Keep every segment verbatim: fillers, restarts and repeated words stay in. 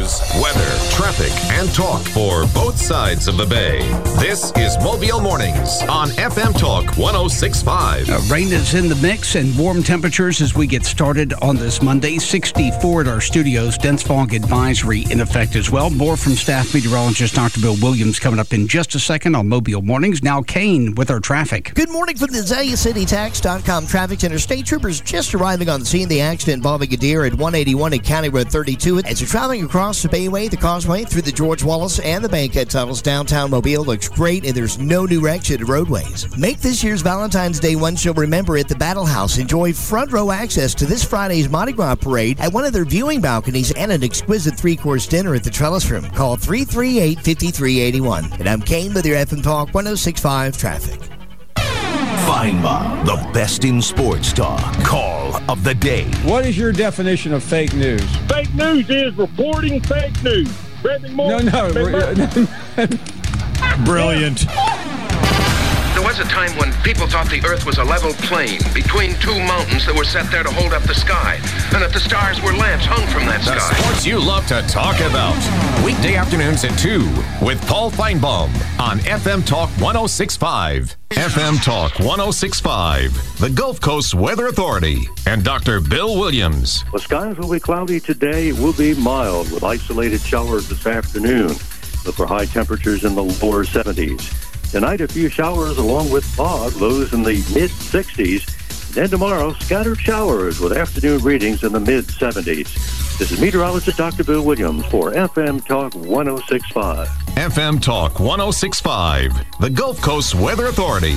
news, weather, traffic, and talk for both sides of the bay. This is Mobile Mornings on F M Talk one oh six point five. Uh, rain is in the mix and warm temperatures as we get started on this Monday. sixty-four at our studios. Dense fog advisory in effect as well. More from staff meteorologist Doctor Bill Williams coming up in just a second on Mobile Mornings. Now Kane with our traffic. Good morning from the Azalea City Tax dot com traffic center. State troopers just arriving on the scene. The accident involving a deer at one eighty-one at County Road thirty-two. As you're traveling across the Bayway, the Causeway, through the George Wallace and the Bankhead tunnels, downtown Mobile looks great, and there's no new wrecks at roadways. Make this year's Valentine's Day one show remember at the Battle House. Enjoy front row access to this Friday's Mardi Gras parade at one of their viewing balconies and an exquisite three-course dinner at the Trellis Room. Call three three eight, five three eight one. And I'm Kane with your F M Talk one oh six point five traffic. Feinbaum, the best in sports talk. Call of the day. What is your definition of fake news? Fake news is reporting fake news. Bradley Moore. No, no. Brilliant. There was a time when people thought the Earth was a level plain between two mountains that were set there to hold up the sky, and that the stars were lamps hung from that The sky. sports you love to talk about. Weekday afternoons at two with Paul Feinbaum on F M Talk one oh six point five. F M Talk one oh six point five, the Gulf Coast Weather Authority, and Doctor Bill Williams. The skies will be cloudy today. It will be mild with isolated showers this afternoon. Look for high temperatures in the lower seventies. Tonight, a few showers along with fog, lows in the mid-sixties. Then tomorrow, scattered showers with afternoon readings in the mid-seventies. This is meteorologist Doctor Bill Williams for F M Talk one oh six point five. F M Talk one oh six point five, the Gulf Coast Weather Authority.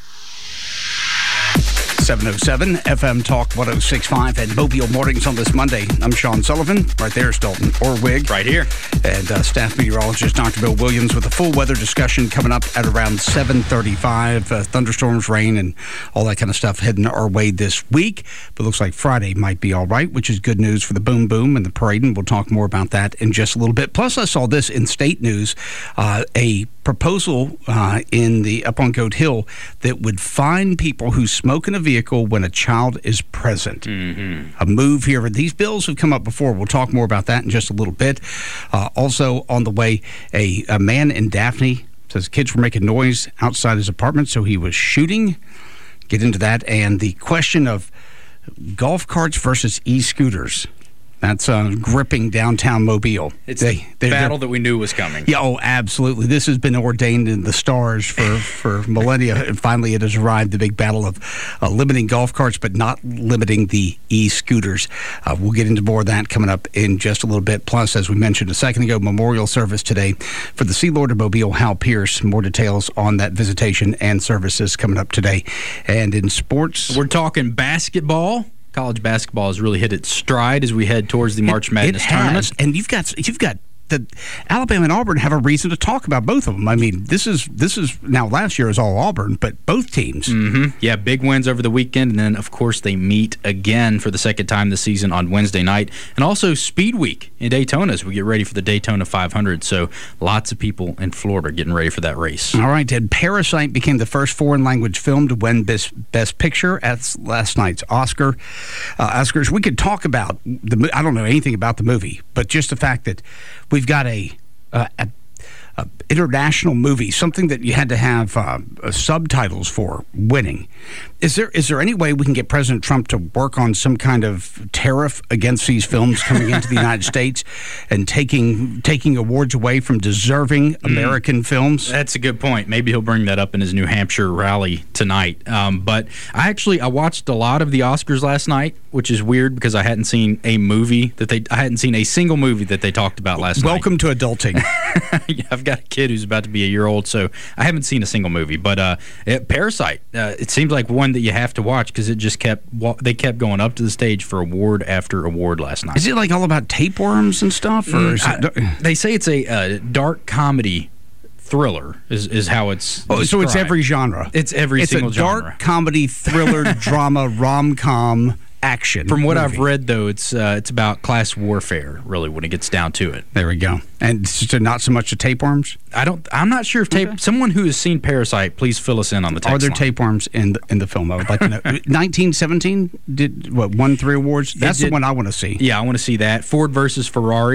seven oh seven F M Talk one oh six point five and Mobile Mornings on this Monday. I'm Sean Sullivan. Right there is Dalton Orwig. Right here. And uh, staff meteorologist Doctor Bill Williams with a full weather discussion coming up at around seven thirty-five. Uh, thunderstorms, rain, and all that kind of stuff heading our way this week. But looks like Friday might be all right, which is good news for the Boom Boom and the parade, and we'll talk more about that in just a little bit. Plus, I saw this in state news, uh, a proposal uh, in the up on Goat Hill that would fine people who smoke in a vehicle when a child is present. Mm-hmm. A move here. These bills have come up before. We'll talk more about that in just a little bit. Uh, also on the way, a, a man in Daphne says kids were making noise outside his apartment, so he was shooting. Get into that. And the question of golf carts versus e-scooters. That's uh, gripping downtown Mobile. It's they, the battle that we knew was coming. Yeah, oh, absolutely. This has been ordained in the stars for, for millennia, and finally it has arrived, the big battle of uh, limiting golf carts, but not limiting the e-scooters. Uh, we'll get into more of that coming up in just a little bit. Plus, as we mentioned a second ago, memorial service today for the Sea Lord of Mobile, Hal Pierce. More details on that visitation and services coming up today. And in sports, we're talking basketball. College basketball has really hit its stride as we head towards the March Madness it has, tournament. And you've got you've got the Alabama and Auburn have a reason to talk about both of them. I mean, this is this is now last year was all Auburn, but both teams. Mm-hmm. Yeah, big wins over the weekend, and then of course they meet again for the second time this season on Wednesday night, and also Speed Week in Daytona as we get ready for the Daytona five hundred. So lots of people in Florida getting ready for that race. All right, and Parasite became the first foreign language film to win Best, Best Picture at last night's Oscar uh, Oscars. We could talk about the. I don't know anything about the movie, but just the fact that we've got a, uh, a, a international movie, something that you had to have uh, uh, subtitles for winning. Is there is there any way we can get President Trump to work on some kind of tariff against these films coming into the United States and taking taking awards away from deserving American mm, films? That's a good point. Maybe he'll bring that up in his New Hampshire rally tonight. Um, but I actually I watched a lot of the Oscars last night, which is weird because I hadn't seen a movie that they I hadn't seen a single movie that they talked about last Welcome night. Welcome to adulting. Yeah, I've got a kid who's about to be a year old, so I haven't seen a single movie. But uh, it, Parasite, uh, it seems like one that you have to watch because it just kept they kept going up to the stage for award after award last night. Is it like all about tapeworms and stuff? Or is I, it, they say it's a uh, dark comedy thriller is, is how it's oh, described. So it's every genre. It's every it's single a genre. Dark comedy, thriller, drama, rom-com, action. From what movie. I've read, though, it's uh, it's about class warfare, really, when it gets down to it. There we go. And it's just not so much the tapeworms? I don't, I'm not sure if tape... Okay. Someone who has seen Parasite, please fill us in on the text Are there line. tapeworms in the, in the film? I would like to know. nineteen seventeen did, what, won three awards? That's did, the one I want to see. Yeah, I want to see that. Ford versus Ferrari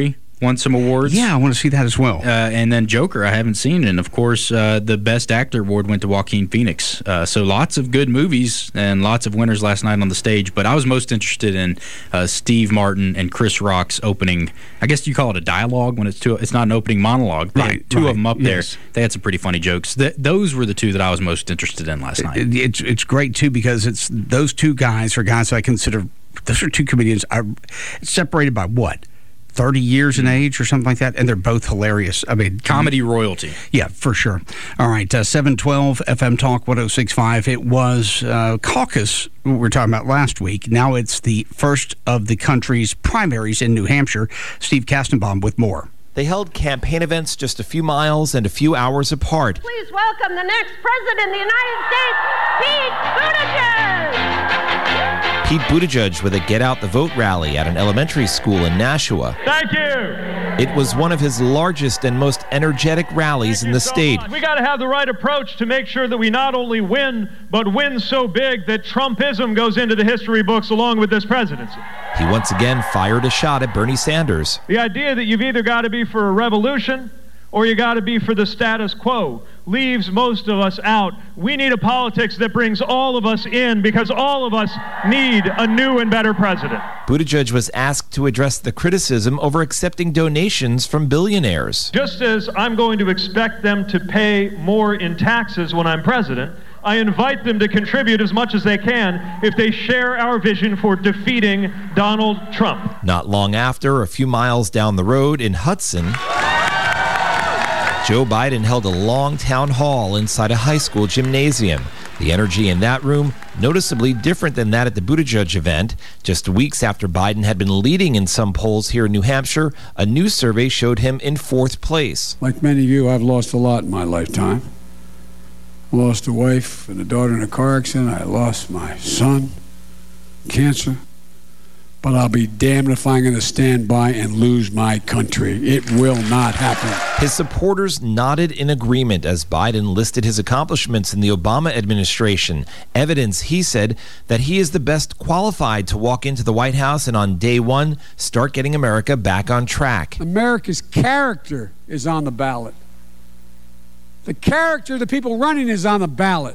won some awards. Yeah, I want to see that as well. Uh, and then Joker, I haven't seen. And, of course, uh, the Best Actor award went to Joaquin Phoenix. Uh, so lots of good movies and lots of winners last night on the stage. But I was most interested in uh, Steve Martin and Chris Rock's opening. I guess you call it a dialogue when it's two. It's not an opening monologue. They had Right, two right. of them up Yes. there. They had some pretty funny jokes. Th- those were the two that I was most interested in last night. It- it's it's great too because it's those two guys are guys I consider. Those are two comedians. Are separated by what? thirty years in age or something like that, and they're both hilarious. I mean, Comedy royalty. Yeah, for sure. All right, uh, seven twelve F M Talk one oh six point five. It was uh, caucus we were talking about last week. Now it's the first of the country's primaries in New Hampshire. Steve Kastenbaum with more. They held campaign events just a few miles and a few hours apart. Please welcome the next president of the United States, Pete Buttigieg. Pete Buttigieg with a Get Out the Vote rally at an elementary school in Nashua. Thank you. It was one of his largest and most energetic rallies in the state. We got to have the right approach to make sure that we not only win, but win so big that Trumpism goes into the history books along with this presidency. He once again fired a shot at Bernie Sanders. The idea that you've either got to be for a revolution or you got to be for the status quo leaves most of us out. We need a politics that brings all of us in because all of us need a new and better president. Buttigieg was asked to address the criticism over accepting donations from billionaires. Just as I'm going to expect them to pay more in taxes when I'm president, I invite them to contribute as much as they can if they share our vision for defeating Donald Trump. Not long after, a few miles down the road in Hudson, Joe Biden held a long town hall inside a high school gymnasium. The energy in that room noticeably different than that at the Buttigieg event. Just weeks after Biden had been leading in some polls here in New Hampshire, a new survey showed him in fourth place. Like many of you, I've lost a lot in my lifetime. I lost a wife and a daughter in a car accident. I lost my son, cancer. But I'll be damned if I'm going to stand by and lose my country. It will not happen. His supporters nodded in agreement as Biden listed his accomplishments in the Obama administration. Evidence, he said, that he is the best qualified to walk into the White House and on day one, start getting America back on track. America's character is on the ballot. The character of the people running is on the ballot.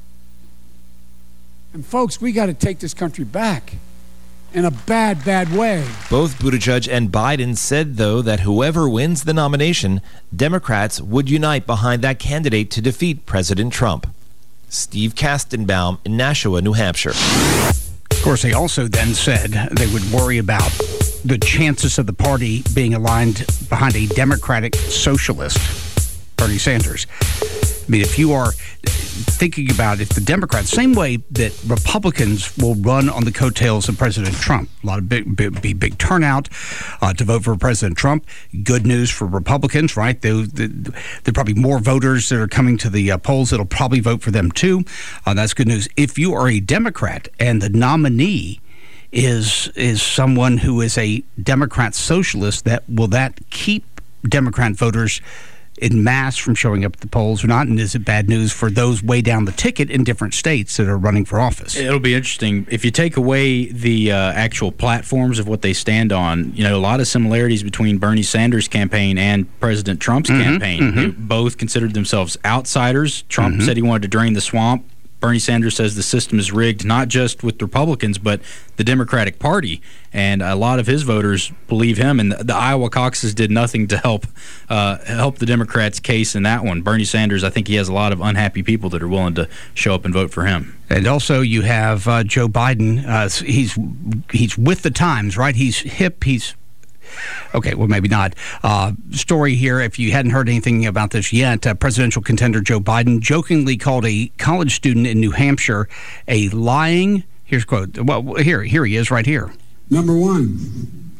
And folks, we got to take this country back. In a bad, bad way. Both Buttigieg and Biden said, though, that whoever wins the nomination, Democrats would unite behind that candidate to defeat President Trump. Steve Kastenbaum in Nashua, New Hampshire. Of course, they also then said they would worry about the chances of the party being aligned behind a Democratic socialist, Bernie Sanders. I mean, if you are thinking about if the Democrats, same way that Republicans will run on the coattails of President Trump, a lot of big, big, big, big turnout uh, to vote for President Trump. Good news for Republicans, right? There are probably more voters that are coming to the uh, polls that'll probably vote for them too. Uh, that's good news. If you are a Democrat and the nominee is is someone who is a Democrat socialist, that will that keep Democrat voters in mass from showing up at the polls or not? And is it bad news for those way down the ticket in different states that are running for office? It'll be interesting. If you take away the uh, actual platforms of what they stand on, you know, a lot of similarities between Bernie Sanders' campaign and President Trump's Mm-hmm, campaign. mm-hmm. They both considered themselves outsiders. Trump Mm-hmm. said he wanted to drain the swamp. Bernie Sanders says the system is rigged, not just with Republicans, but the Democratic Party. And a lot of his voters believe him. And the, the Iowa caucuses did nothing to help uh, help the Democrats' case in that one. Bernie Sanders, I think he has a lot of unhappy people that are willing to show up and vote for him. And also you have uh, Joe Biden. Uh, he's he's with the times, right? He's hip. He's Okay, well, maybe not. Uh, story here, if you hadn't heard anything about this yet, uh, presidential contender Joe Biden jokingly called a college student in New Hampshire a lying, here's a quote, well, here, here he is right here. Number one,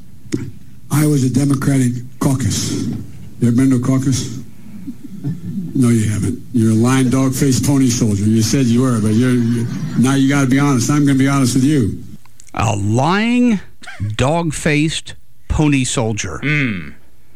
I was a Democratic caucus. You ever been to a caucus? No, you haven't. You're a lying, dog-faced pony soldier. You said you were, but you're, you're now you got to be honest. I'm going to be honest with you. A lying, dog-faced pony soldier. Mm.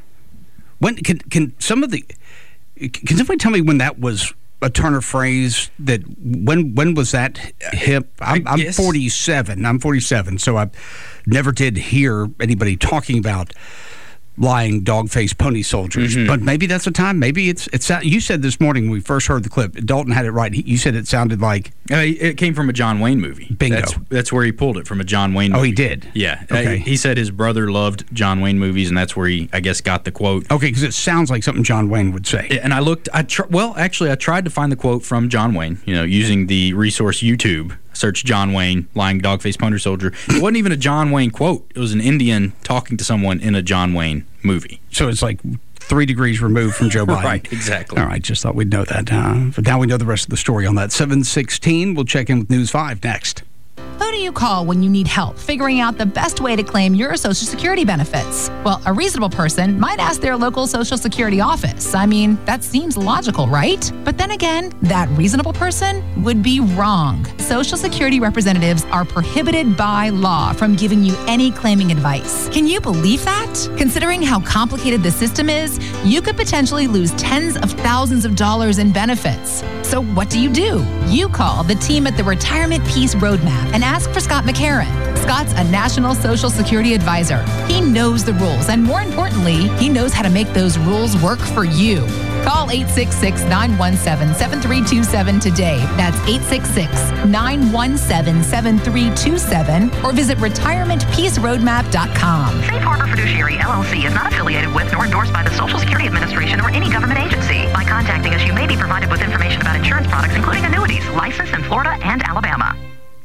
When can can some of the can somebody tell me when that was a turn of phrase? That when when was that hip? I'm, I'm forty-seven. I'm forty-seven, so I never did hear anybody talking about lying dog-faced pony soldiers. Mm-hmm. But maybe that's the time. Maybe it's it's. You said this morning when we first heard the clip, Dalton had it right. He, you said it sounded like uh, it came from a John Wayne movie. Bingo. That's, that's where he pulled it from, a John Wayne movie. Oh, he did. Yeah. Okay. Uh, he said his brother loved John Wayne movies, and that's where he, I guess, got the quote. Okay, because it sounds like something John Wayne would say. And I looked. I tr- well, actually, I tried to find the quote from John Wayne. You know, using the resource YouTube. Search John Wayne, lying dog-faced pony soldier. It wasn't even a John Wayne quote. It was an Indian talking to someone in a John Wayne movie. So it's like three degrees removed from Joe Biden. Right, exactly. All right, just thought we'd know that. Uh, but now we know the rest of the story on that. seven sixteen, we'll check in with News five next. Who do you call when you need help figuring out the best way to claim your Social Security benefits? Well, a reasonable person might ask their local Social Security office. I mean, that seems logical, right? But then again, that reasonable person would be wrong. Social Security representatives are prohibited by law from giving you any claiming advice. Can you believe that? Considering how complicated the system is, you could potentially lose tens of thousands of dollars in benefits. So what do you do? You call the team at the Retirement Peace Roadmap and ask for Scott McCarran. Scott's a national Social Security advisor. He knows the rules, and more importantly, he knows how to make those rules work for you. Call eight six six, nine one seven, seven three two seven today. That's eight six six, nine one seven, seven three two seven or visit retirement peace roadmap dot com. Safe Harbor Fiduciary, L L C is not affiliated with nor endorsed by the Social Security Administration or any government agency. By contacting us, you may be provided with information about insurance products, including annuities, licensed in Florida and Alabama.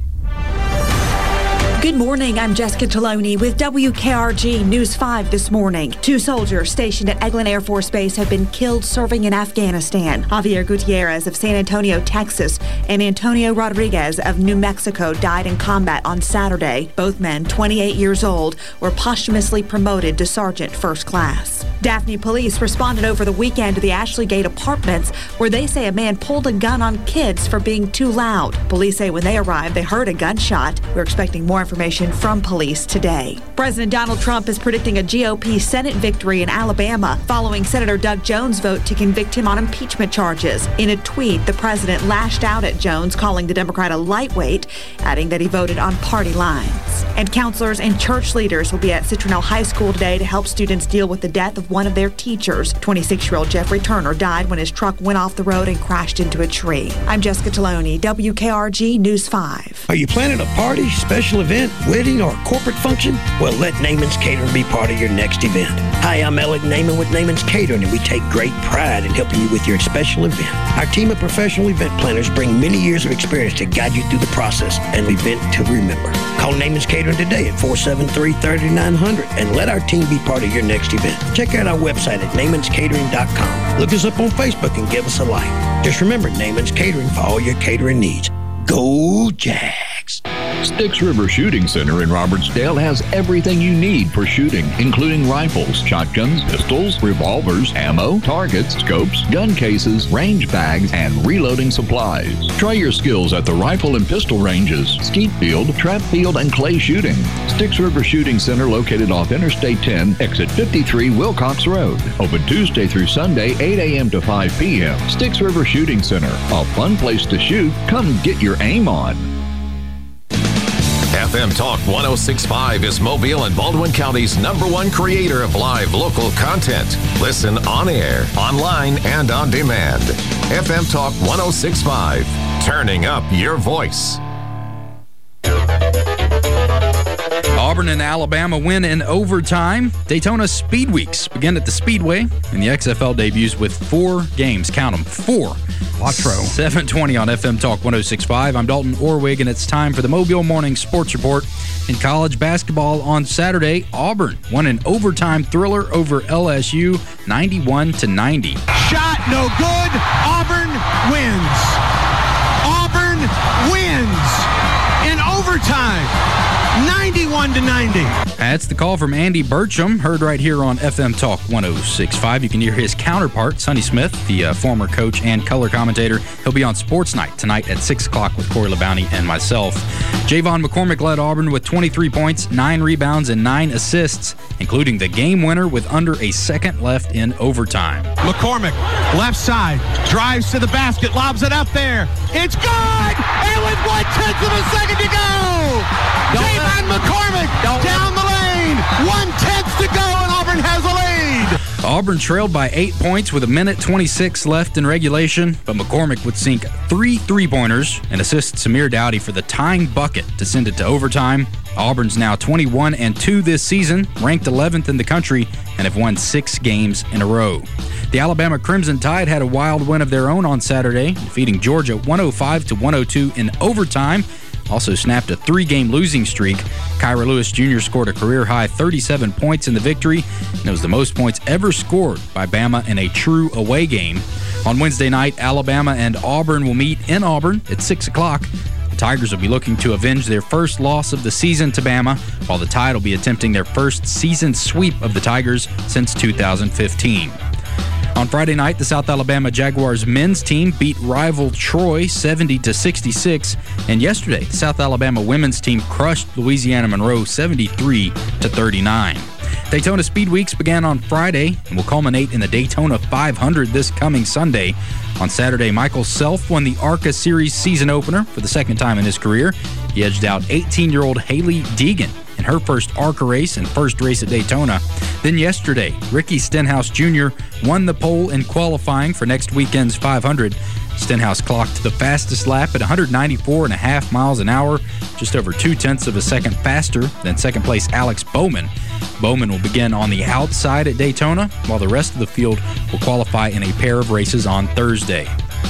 Good morning, I'm Jessica Taloni with W K R G News five this morning. Two soldiers stationed at Eglin Air Force Base have been killed serving in Afghanistan. Javier Gutierrez of San Antonio, Texas, and Antonio Rodriguez of New Mexico died in combat on Saturday. Both men, twenty-eight years old, were posthumously promoted to Sergeant First Class. Daphne police responded over the weekend to the Ashley Gate Apartments, where they say a man pulled a gun on kids for being too loud. Police say when they arrived, they heard a gunshot. We're expecting more information from police today. President Donald Trump is predicting a G O P Senate victory in Alabama following Senator Doug Jones' vote to convict him on impeachment charges. In a tweet, the president lashed out at Jones, calling the Democrat a lightweight, adding that he voted on party lines. And counselors and church leaders will be at Citronelle High School today to help students deal with the death of one of their teachers. twenty-six-year-old Jeffrey Turner died when his truck went off the road and crashed into a tree. I'm Jessica Taloni, W K R G News five. Are you planning a party, special event, wedding, or corporate function? Well, let Naaman's Catering be part of your next event. Hi, I'm Alec Naaman with Naaman's Catering, and we take great pride in helping you with your special event. Our team of professional event planners bring many years of experience to guide you through the process and event to remember. Call Naaman's Catering today at four seven three, three nine zero zero and let our team be part of your next event. Check out our website at naamans catering dot com. Look us up on Facebook and give us a like. Just remember, Naaman's Catering for all your catering needs. Go Jags! Styx River Shooting Center in Robertsdale has everything you need for shooting, including rifles, shotguns, pistols, revolvers, ammo, targets, scopes, gun cases, range bags, and reloading supplies. Try your skills at the rifle and pistol ranges, skeet field, trap field, and clay shooting. Styx River Shooting Center located off Interstate ten, exit fifty-three, Wilcox Road. Open Tuesday through Sunday, eight a.m. to five p.m. Styx River Shooting Center, a fun place to shoot. Come get your aim on. F M Talk one oh six point five is Mobile and Baldwin County's number one creator of live local content. Listen on air, online, and on demand. F M Talk one oh six point five, turning up your voice. Auburn and Alabama win in overtime. Daytona Speed Weeks begin at the Speedway, and the X F L debuts with four games. Count them, four. Quattro. seven twenty on F M Talk one oh six point five. I'm Dalton Orwig, and it's time for the Mobile Morning Sports Report. In college basketball on Saturday, Auburn won an overtime thriller over L S U, ninety-one to ninety. Shot no good. Auburn wins. Auburn wins in overtime. ninety-one to ninety. That's the call from Andy Burcham, heard right here on F M Talk one oh six point five. You can hear his counterpart, Sonny Smith, the uh, former coach and color commentator. He'll be on Sports Night tonight at six o'clock with Corey LaBounty and myself. Javon McCormick led Auburn with twenty-three points, nine rebounds, and nine assists, including the game winner with under a second left in overtime. McCormick, left side, drives to the basket, lobs it up there. It's good! And with one-tenth of a second to go! Javon McCormick down the lane. One-tenth to go, and Auburn has a lead. Auburn trailed by eight points with a minute twenty-six left in regulation, but McCormick would sink three three-pointers and assist Samir Dowdy for the tying bucket to send it to overtime. Auburn's now twenty-one and two this season, ranked eleventh in the country, and have won six games in a row. The Alabama Crimson Tide had a wild win of their own on Saturday, defeating Georgia one oh five to one oh two in overtime. Also snapped a three-game losing streak. Kyra Lewis Junior scored a career-high thirty-seven points in the victory, and it was the most points ever scored by Bama in a true away game. On Wednesday night, Alabama and Auburn will meet in Auburn at six o'clock. The Tigers will be looking to avenge their first loss of the season to Bama, while the Tide will be attempting their first season sweep of the Tigers since two thousand fifteen. On Friday night, the South Alabama Jaguars men's team beat rival Troy seventy to sixty-six, and yesterday, the South Alabama women's team crushed Louisiana Monroe seventy-three to thirty-nine. Daytona Speed Weeks began on Friday and will culminate in the Daytona five hundred this coming Sunday. On Saturday, Michael Self won the ARCA Series season opener for the second time in his career. He edged out eighteen-year-old Haley Deegan in her first ARCA race and first race at Daytona. Then yesterday, Ricky Stenhouse Junior won the pole in qualifying for next weekend's five hundred. Stenhouse clocked the fastest lap at one ninety-four and a half miles an hour, just over two-tenths of a second faster than second-place Alex Bowman. Bowman will begin on the outside at Daytona, while the rest of the field will qualify in a pair of races on Thursday.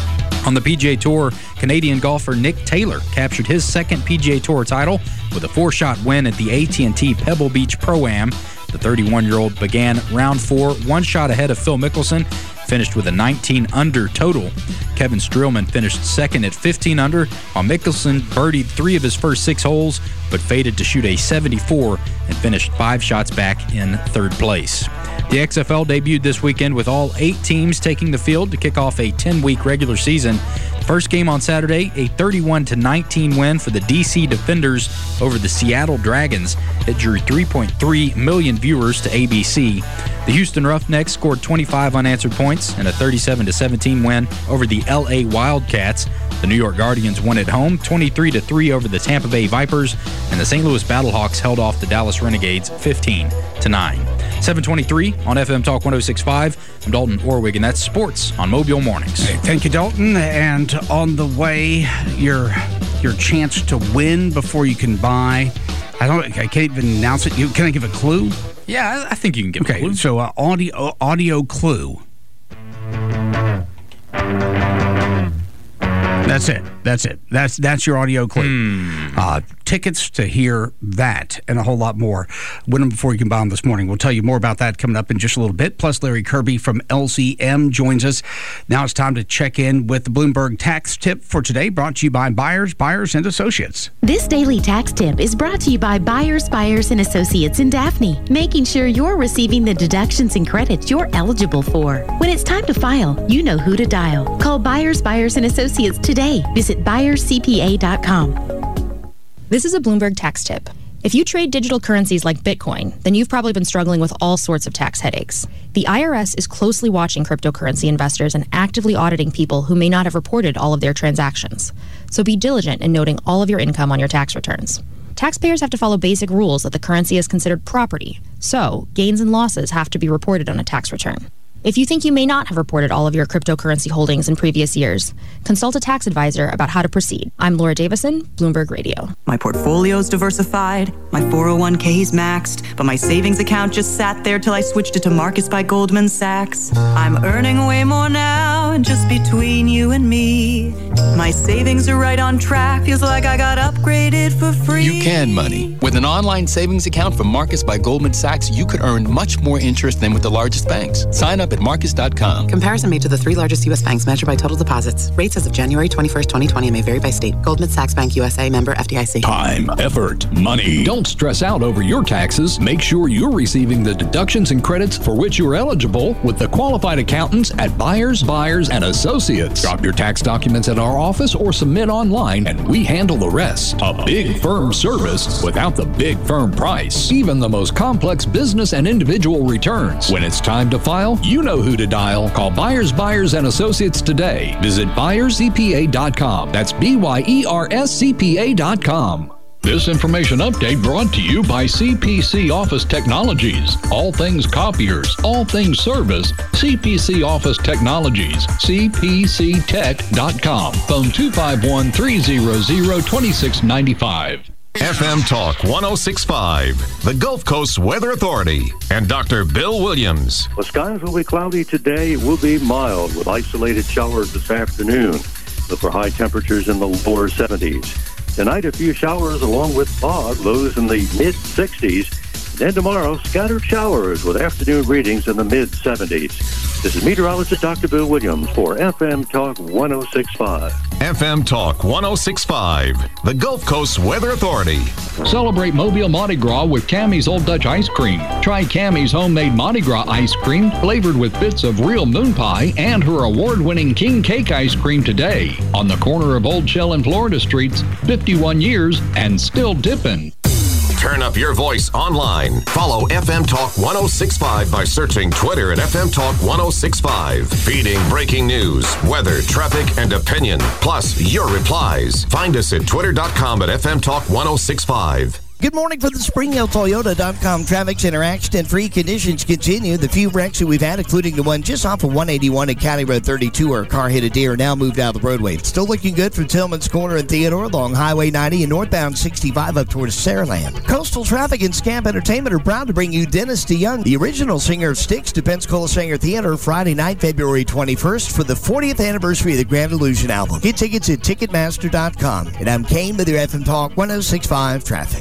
On the P G A Tour, Canadian golfer Nick Taylor captured his second P G A Tour title with a four-shot win at the A T and T Pebble Beach Pro-Am. The thirty-one-year-old began round four, one shot ahead of Phil Mickelson, finished with a nineteen under total. Kevin Streelman finished second at fifteen under, while Mickelson birdied three of his first six holes, but faded to shoot a seventy-four and finished five shots back in third place. The X F L debuted this weekend with all eight teams taking the field to kick off a ten-week regular season. First game on Saturday, a thirty-one to nineteen win for the D C Defenders over the Seattle Dragons. It drew three point three million viewers to A B C. The Houston Roughnecks scored twenty-five unanswered points in a thirty-seven to seventeen win over the L A Wildcats. The New York Guardians won at home twenty-three to three over the Tampa Bay Vipers, and the Saint Louis Battlehawks held off the Dallas Renegades fifteen to nine. seven twenty-three on F M Talk one oh six point five. I'm Dalton Orwig, and that's sports on Mobile Mornings. Hey, thank you, Dalton. And on the way, your your chance to win before you can buy. I don't. I can't even announce it. You, can I give a clue? Yeah, I think you can give okay, a clue. So uh, audio audio clue. That's it. That's it. That's that's your audio clue. Mm. Uh, tickets to hear that and a whole lot more. Win them before you can buy them this morning. We'll tell you more about that coming up in just a little bit. Plus, Larry Kirby from L C M joins us. Now it's time to check in with the Bloomberg Tax Tip for today, brought to you by Byers, Byers and Associates. This daily tax tip is brought to you by Byers, Byers and Associates in Daphne, making sure you're receiving the deductions and credits you're eligible for. When it's time to file, you know who to dial. Call Byers, Byers and Associates today. Visit Byers C P A dot com. This is a Bloomberg tax tip. If you trade digital currencies like Bitcoin, then you've probably been struggling with all sorts of tax headaches. The I R S is closely watching cryptocurrency investors and actively auditing people who may not have reported all of their transactions. So be diligent in noting all of your income on your tax returns. Taxpayers have to follow basic rules that the currency is considered property, so gains and losses have to be reported on a tax return. If you think you may not have reported all of your cryptocurrency holdings in previous years, consult a tax advisor about how to proceed. I'm Laura Davison, Bloomberg Radio. My portfolio's diversified, my four oh one k's maxed, but my savings account just sat there till I switched it to Marcus by Goldman Sachs. I'm earning way more now, and just between you and me, my savings are right on track, feels like I got upgraded for free. You can money. With an online savings account from Marcus by Goldman Sachs, you could earn much more interest than with the largest banks. Sign up at marcus dot com. Comparison made to the three largest U S banks measured by total deposits. Rates as of January twenty-first, twenty twenty may vary by state. Goldman Sachs Bank U S A, member F D I C. Time, effort, money. Don't stress out over your taxes. Make sure you're receiving the deductions and credits for which you're eligible with the qualified accountants at Byers, Byers and Associates. Drop your tax documents at our office or submit online and we handle the rest. A big firm service without the big firm price. Even the most complex business and individual returns. When it's time to file, you know who to dial. Call Byers, Byers and Associates today. Visit Byers C P A dot com. That's B Y E R S C P A dot com. This information update brought to you by C P C Office Technologies. All things copiers, all things service, C P C Office Technologies, c p c tech dot com. Phone two five one, three zero zero, two six nine five. F M Talk one oh six point five, the Gulf Coast Weather Authority, and Doctor Bill Williams. The skies will be cloudy today. It will be mild with isolated showers this afternoon. Look for high temperatures in the lower seventies. Tonight, a few showers along with fog, lows in the mid-sixties. Then tomorrow, scattered showers with afternoon readings in the mid-seventies. This is meteorologist Doctor Bill Williams for F M Talk one oh six point five. F M Talk one oh six point five, the Gulf Coast Weather Authority. Celebrate Mobile Mardi Gras with Cammie's Old Dutch Ice Cream. Try Cammie's homemade Mardi Gras ice cream flavored with bits of real moon pie and her award-winning King Cake ice cream today on the corner of Old Shell and Florida Streets, fifty-one years and still dipping. Turn up your voice online. Follow F M Talk one oh six point five by searching Twitter at F M Talk one oh six point five. Feeding breaking news, weather, traffic, and opinion, plus your replies. Find us at twitter dot com at F M Talk one oh six point five. Good morning from the Spring Hill Toyota dot com traffic center. Accident-free conditions continue. The few wrecks that we've had, including the one just off of one eighty-one at County Road thirty-two, where a car hit a deer, now moved out of the roadway. It's still looking good from Tillman's Corner and Theodore along Highway ninety and northbound sixty-five up towards Saraland. Coastal Traffic and Scamp Entertainment are proud to bring you Dennis DeYoung, the original singer of Styx, to Pensacola Sanger Theater Friday night, February twenty-first, for the fortieth anniversary of the Grand Illusion album. Get tickets at ticketmaster dot com. And I'm Kane with your F M Talk one oh six point five traffic.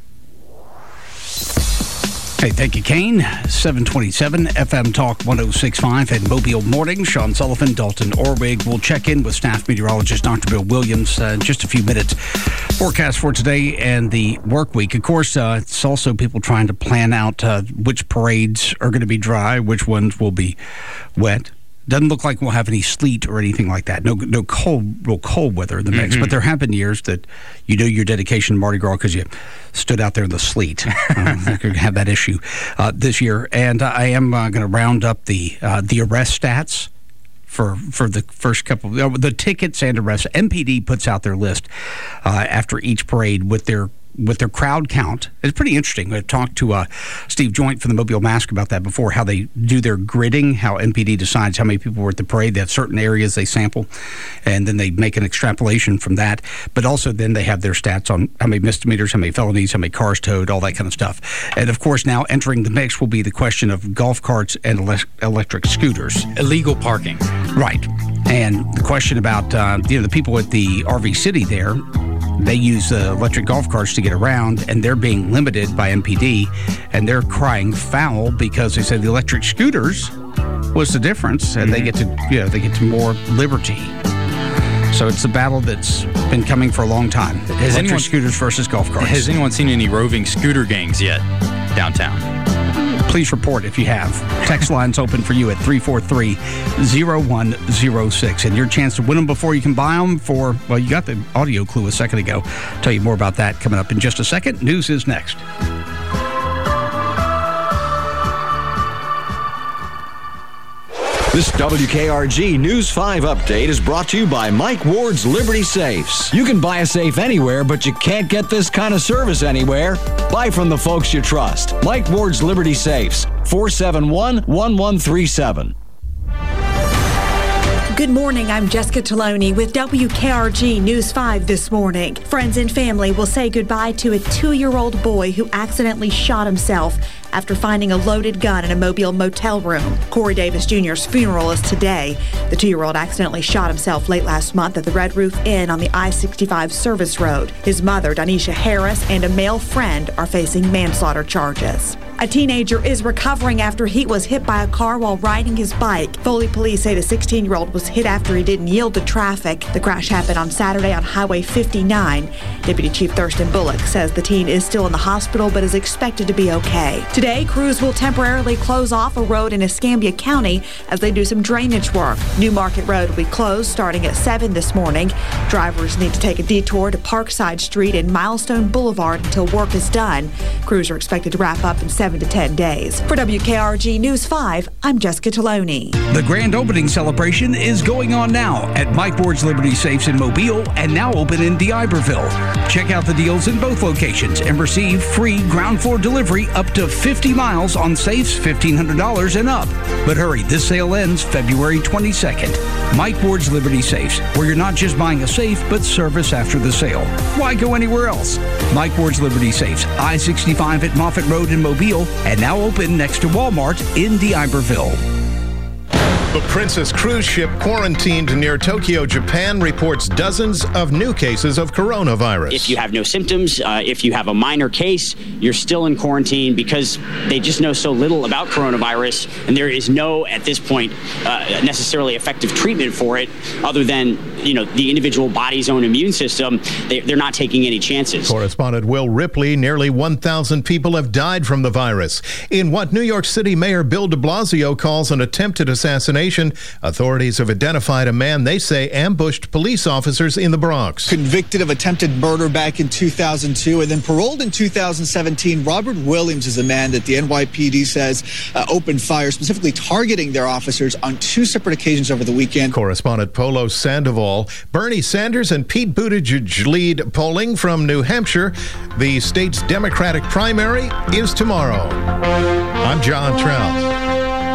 Hey, thank you, Kane. seven twenty-seven F M Talk one oh six point five at Mobile Morning. Sean Sullivan, Dalton Orwig. We'll check in with staff meteorologist Doctor Bill Williams uh, in just a few minutes. Forecast for today and the work week. Of course, uh, it's also people trying to plan out uh, which parades are going to be dry, which ones will be wet. Doesn't look like we'll have any sleet or anything like that. No, no cold, real cold weather in the mix. Mm-hmm. But there have been years that you do your dedication to Mardi Gras because you stood out there in the sleet. uh, I could have that issue uh, this year. And uh, I am uh, going to round up the uh, the arrest stats for for the first couple of the tickets and arrests. M P D puts out their list uh, after each parade with their with their crowd count. It's pretty interesting. I talked to uh, Steve Joint from the Mobile Mask about that before, how they do their gridding, how M P D decides how many people were at the parade. They have certain areas they sample, and then they make an extrapolation from that. But also then they have their stats on how many misdemeanors, how many felonies, how many cars towed, all that kind of stuff. And, of course, now entering the mix will be the question of golf carts and ele- electric scooters. Illegal parking. Right. And the question about, uh, you know, the people at the R V City there, they use uh, electric golf carts to get around, and they're being limited by M P D, and they're crying foul because they said the electric scooters was the difference, and mm-hmm. they get to, you know, they get to more liberty. So it's a battle that's been coming for a long time. Has electric anyone, scooters versus golf carts. Has anyone seen any roving scooter gangs yet downtown? Please report if you have. Text line's open for you at three four three, zero one zero six. And your chance to win them before you can buy them for, well, you got the audio clue a second ago. Tell you more about that coming up in just a second. News is next. This W K R G News five update is brought to you by Mike Ward's Liberty Safes. You can buy a safe anywhere, but you can't get this kind of service anywhere. Buy from the folks you trust. Mike Ward's Liberty Safes, four seven one, one one three seven. Good morning, I'm Jessica Taloni with W K R G News five this morning. Friends and family will say goodbye to a two-year-old boy who accidentally shot himself after finding a loaded gun in a Mobile motel room. Corey Davis Junior's funeral is today. The two-year-old accidentally shot himself late last month at the Red Roof Inn on the I sixty-five service road. His mother, Donisha Harris, and a male friend are facing manslaughter charges. A teenager is recovering after he was hit by a car while riding his bike. Foley police say the sixteen-year-old was hit after he didn't yield to traffic. The crash happened on Saturday on Highway fifty-nine. Deputy Chief Thurston Bullock says the teen is still in the hospital but is expected to be okay. Today, crews will temporarily close off a road in Escambia County as they do some drainage work. New Market Road will be closed starting at seven this morning. Drivers need to take a detour to Parkside Street and Milestone Boulevard until work is done. Crews are expected to wrap up in seven seven to ten days. For W K R G News five, I'm Jessica Taloni. The grand opening celebration is going on now at Mike Ward's Liberty Safes in Mobile and now open in D'Iberville. Check out the deals in both locations and receive free ground floor delivery up to fifty miles on safes fifteen hundred dollars and up. But hurry, this sale ends February twenty-second. Mike Ward's Liberty Safes, where you're not just buying a safe, but service after the sale. Why go anywhere else? Mike Ward's Liberty Safes, I sixty-five at Moffett Road in Mobile, and now open next to Walmart in D'Iberville. The Princess cruise ship quarantined near Tokyo, Japan, reports dozens of new cases of coronavirus. If you have no symptoms, uh, if you have a minor case, you're still in quarantine because they just know so little about coronavirus, and there is no, at this point, uh, necessarily effective treatment for it other than, you know, the individual body's own immune system. They, they're not taking any chances. Correspondent Will Ripley, nearly one thousand people have died from the virus. In what New York City Mayor Bill de Blasio calls an attempted assassination, authorities have identified a man they say ambushed police officers in the Bronx. Convicted of attempted murder back in two thousand two and then paroled in two thousand seventeen, Robert Williams is a man that the N Y P D says uh, opened fire, specifically targeting their officers on two separate occasions over the weekend. Correspondent Polo Sandoval. Bernie Sanders and Pete Buttigieg lead polling from New Hampshire. The state's Democratic primary is tomorrow. I'm John Trout.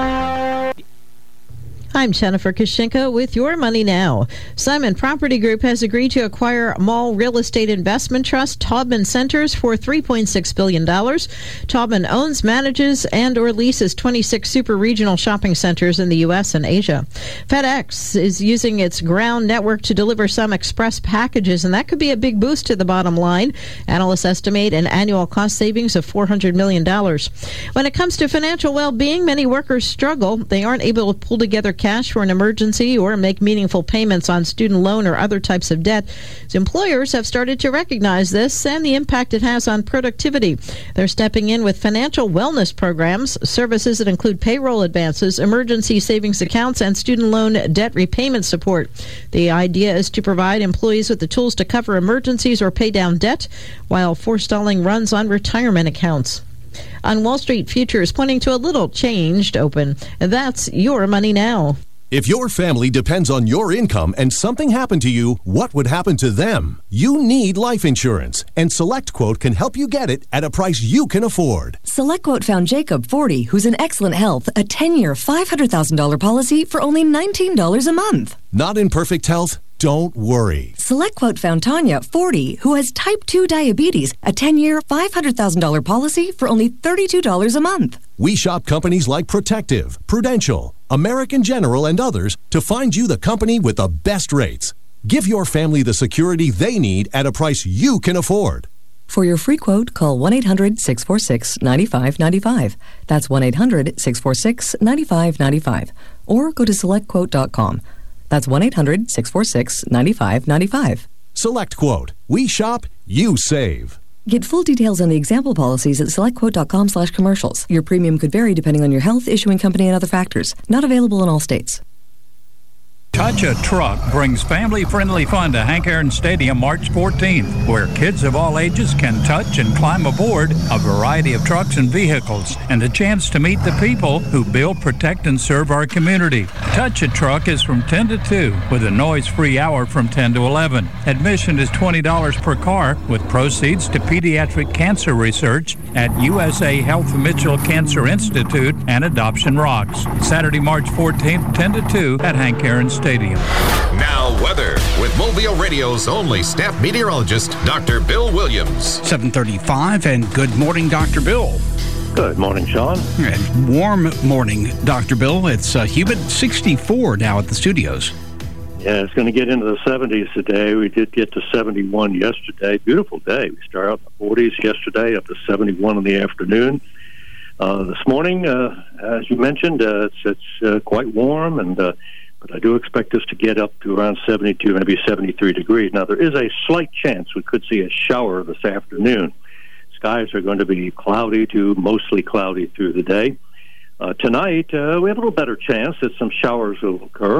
I'm Jennifer Kashinka with Your Money Now. Simon Property Group has agreed to acquire Mall Real Estate Investment Trust Taubman Centers for three point six billion dollars. Taubman owns, manages, and or leases twenty-six super regional shopping centers in the U S and Asia. FedEx is using its ground network to deliver some express packages, and that could be a big boost to the bottom line. Analysts estimate an annual cost savings of four hundred million dollars. When it comes to financial well-being, many workers struggle. They aren't able to pull together cash for an emergency or make meaningful payments on student loan or other types of debt. So employers have started to recognize this and the impact it has on productivity. They're stepping in with financial wellness programs, services that include payroll advances, emergency savings accounts, and student loan debt repayment support. The idea is to provide employees with the tools to cover emergencies or pay down debt while forestalling runs on retirement accounts. On Wall Street, futures pointing to a little changed open. That's Your Money Now. If your family depends on your income and something happened to you, what would happen to them? You need life insurance, and SelectQuote can help you get it at a price you can afford. SelectQuote found Jacob, forty, who's in excellent health, a ten-year, five hundred thousand dollars policy for only nineteen dollars a month. Not in perfect health? Don't worry. SelectQuote found Tanya, forty, who has type two diabetes, a ten-year, five hundred thousand dollars policy for only thirty-two dollars a month. We shop companies like Protective, Prudential, American General, and others to find you the company with the best rates. Give your family the security they need at a price you can afford. For your free quote, call one eight hundred, six four six, nine five nine five. That's one eight hundred, six four six, nine five nine five. Or go to select quote dot com. That's one eight hundred, six four six, nine five nine five. SelectQuote. We shop, you save. Get full details on the example policies at select quote dot com slash commercials. Your premium could vary depending on your health, issuing company, and other factors. Not available in all states. Touch a Truck brings family-friendly fun to Hank Aaron Stadium March fourteenth, where kids of all ages can touch and climb aboard a variety of trucks and vehicles, and a chance to meet the people who build, protect, and serve our community. Touch a Truck is from ten to two, with a noise-free hour from ten to eleven. Admission is twenty dollars per car, with proceeds to pediatric cancer research at U S A Health Mitchell Cancer Institute and Adoption Rocks. Saturday, March fourteenth, ten to two at Hank Aaron Stadium. Stadium. Now, weather with Mobile Radio's only staff meteorologist, Doctor Bill Williams. seven thirty-five, and good morning, Doctor Bill. Good morning, Sean. And warm morning, Doctor Bill. It's uh, humid sixty-four now at the studios. Yeah, it's going to get into the seventies today. We did get to seventy-one yesterday. Beautiful day. We started out in the forties yesterday, up to seventy-one in the afternoon. Uh, this morning, uh, as you mentioned, uh, it's, it's uh, quite warm, and uh, but I do expect us to get up to around seventy-two, maybe seventy-three degrees. Now, there is a slight chance we could see a shower this afternoon. Skies are going to be cloudy to mostly cloudy through the day. Uh, tonight, uh, we have a little better chance that some showers will occur.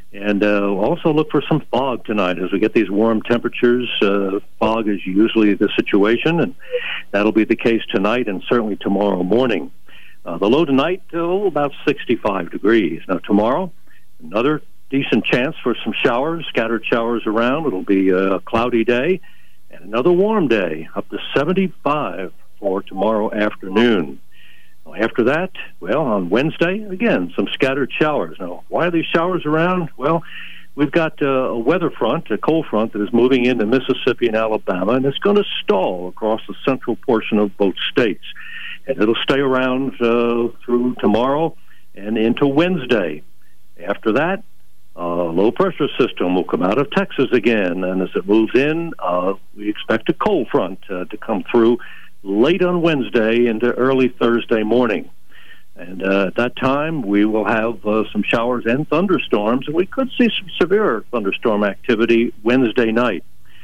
And uh, also look for some fog tonight as we get these warm temperatures. Uh, fog is usually the situation, and that'll be the case tonight and certainly tomorrow morning. Uh, the low tonight, oh, about sixty-five degrees. Now tomorrow, another decent chance for some showers, scattered showers around. It'll be a cloudy day and another warm day, up to seventy-five for tomorrow afternoon. After that, well, on Wednesday, again, some scattered showers. Now, why are these showers around? Well, we've got uh, a weather front, a cold front that is moving into Mississippi and Alabama, and it's going to stall across the central portion of both states. And it'll stay around uh, through tomorrow and into Wednesday. After that, a uh, low-pressure system will come out of Texas again, and as it moves in, uh, we expect a cold front uh, to come through late on Wednesday into early Thursday morning. And uh, at that time, we will have uh, some showers and thunderstorms, and we could see some severe thunderstorm activity Wednesday night.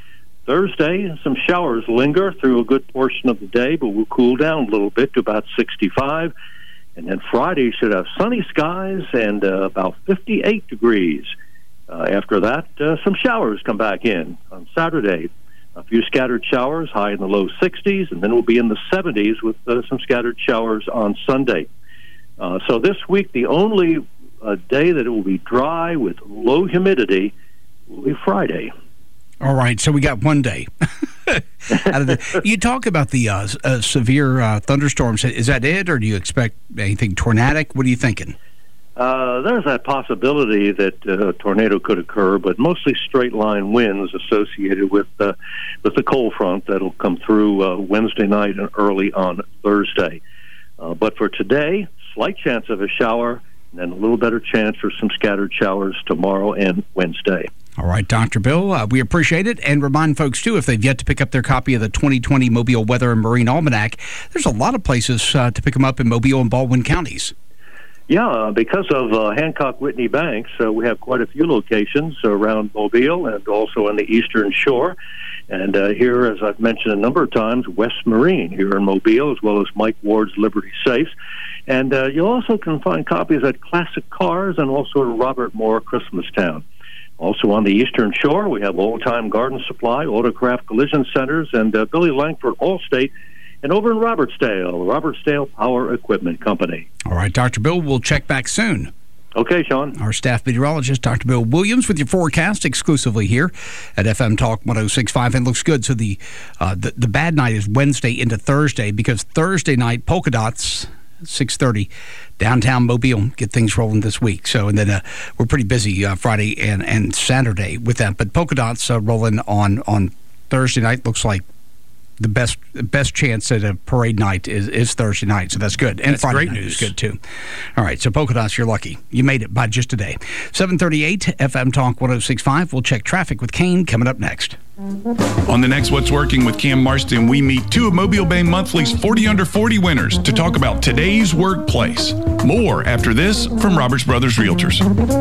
Thursday, some showers linger through a good portion of the day, but will cool down a little bit to about sixty-five. And then Friday should have sunny skies and uh, about fifty-eight degrees. Uh, after that, uh, some showers come back in on Saturday. A few scattered showers, high in the low sixties, and then we'll be in the seventies with uh, some scattered showers on Sunday. Uh, so this week, the only uh, day that it will be dry with low humidity will be Friday. All right, so we got one day. Out of the, you talk about the uh, uh, severe uh, thunderstorms. Is that it, or do you expect anything tornadic? What are you thinking? Uh, there's that possibility that uh, a tornado could occur, but mostly straight-line winds associated with uh, with the cold front that'll come through uh, Wednesday night and early on Thursday. Uh, but for today, slight chance of a shower, and then a little better chance for some scattered showers tomorrow and Wednesday. All right, Doctor Bill, uh, we appreciate it. And remind folks, too, if they've yet to pick up their copy of the twenty twenty Mobile Weather and Marine Almanac, there's a lot of places uh, to pick them up in Mobile and Baldwin counties. Yeah, because of uh, Hancock-Whitney Banks, uh, we have quite a few locations around Mobile and also on the Eastern Shore. And uh, here, as I've mentioned a number of times, West Marine here in Mobile, as well as Mike Ward's Liberty Safes. And uh, you also can find copies at Classic Cars and also at Robert Moore Christmastown. Also on the Eastern Shore, we have Old Time Garden Supply, Autocraft Collision Centers, and uh, Billy Langford Allstate. And over in Robertsdale, Robertsdale Power Equipment Company. All right, Doctor Bill, we'll check back soon. Okay, Sean. Our staff meteorologist, Doctor Bill Williams, with your forecast exclusively here at F M Talk one oh six point five. And looks good. So the, uh, the the bad night is Wednesday into Thursday, because Thursday night, polka dots, six thirty, downtown Mobile, get things rolling this week. So, and then uh, we're pretty busy uh, Friday and, and Saturday with that. But polka dots uh, rolling on, on Thursday night. Looks like the best best chance at a parade night is, is Thursday night, so that's good. And that's Friday great night news. is good, too. All right, so polka dots, you're lucky. You made it by just today. seven thirty-eight, F M Talk one oh six point five. We'll check traffic with Kane coming up next. On the next What's Working with Cam Marston, we meet two of Mobile Bay Monthly's forty under forty winners to talk about today's workplace. More after this from Roberts Brothers Realtors.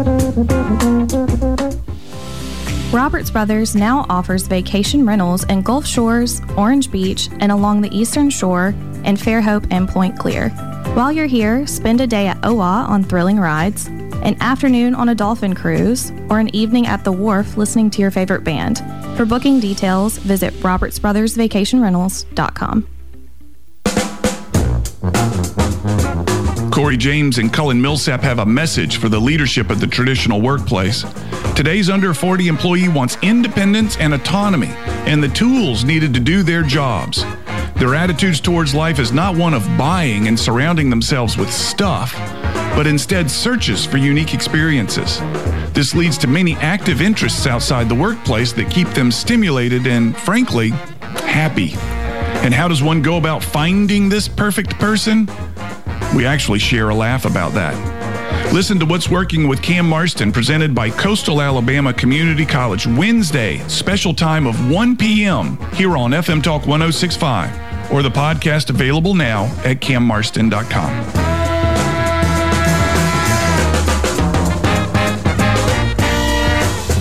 Roberts Brothers now offers vacation rentals in Gulf Shores, Orange Beach, and along the Eastern Shore, and Fairhope and Point Clear. While you're here, spend a day at O W A on thrilling rides, an afternoon on a dolphin cruise, or an evening at the wharf listening to your favorite band. For booking details, visit roberts brothers vacation rentals dot com. Corey James and Cullen Millsap have a message for the leadership of the traditional workplace. Today's under forty employee wants independence and autonomy and the tools needed to do their jobs. Their attitudes towards life is not one of buying and surrounding themselves with stuff, but instead searches for unique experiences. This leads to many active interests outside the workplace that keep them stimulated and, frankly, happy. And how does one go about finding this perfect person? We actually share a laugh about that. Listen to What's Working with Cam Marston, presented by Coastal Alabama Community College, Wednesday, special time of one p.m. here on F M Talk one oh six point five, or the podcast available now at cam marston dot com.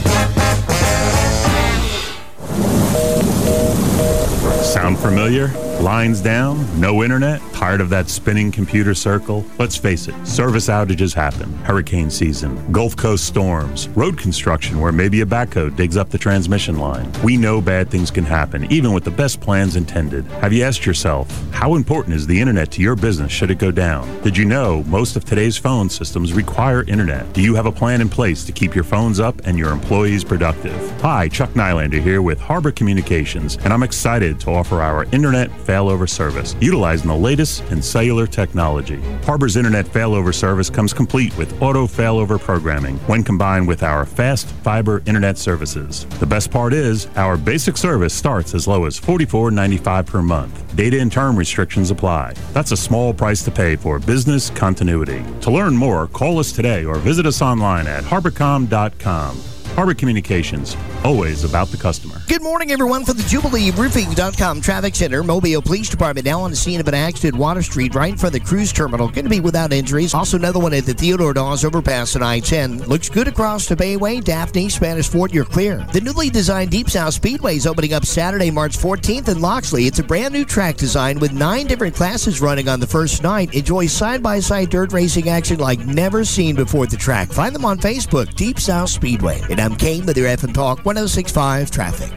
Sound familiar? Lines down? No internet? Tired of that spinning computer circle? Let's face it, service outages happen. Hurricane season, Gulf Coast storms, road construction where maybe a backhoe digs up the transmission line. We know bad things can happen, even with the best plans intended. Have you asked yourself, how important is the internet to your business should it go down? Did you know most of today's phone systems require internet? Do you have a plan in place to keep your phones up and your employees productive? Hi, Chuck Nylander here with Harbor Communications, and I'm excited to offer our internet failover service, utilizing the latest in cellular technology. Harbor's internet failover service comes complete with auto failover programming when combined with our fast fiber internet services. The best part is, our basic service starts as low as forty-four ninety-five per month. Data and term restrictions apply. That's a small price to pay for business continuity. To learn more, call us today or visit us online at harborcom dot com. Harbor Communications, always about the customer. Good morning, everyone, from the Jubilee Roofing dot com Traffic Center. Mobile Police Department now on the scene of an accident at Water Street, right in front of the cruise terminal. Going to be without injuries. Also, another one at the Theodore Dawes overpass on I ten. Looks good across the Bayway. Daphne, Spanish Fort, you're clear. The newly designed Deep South Speedway is opening up Saturday, March fourteenth in Loxley. It's a brand new track design with nine different classes running on the first night. Enjoy side-by-side dirt racing action like never seen before at the track. Find them on Facebook, Deep South Speedway. And I'm Kane with your F M Talk one oh six point five traffic.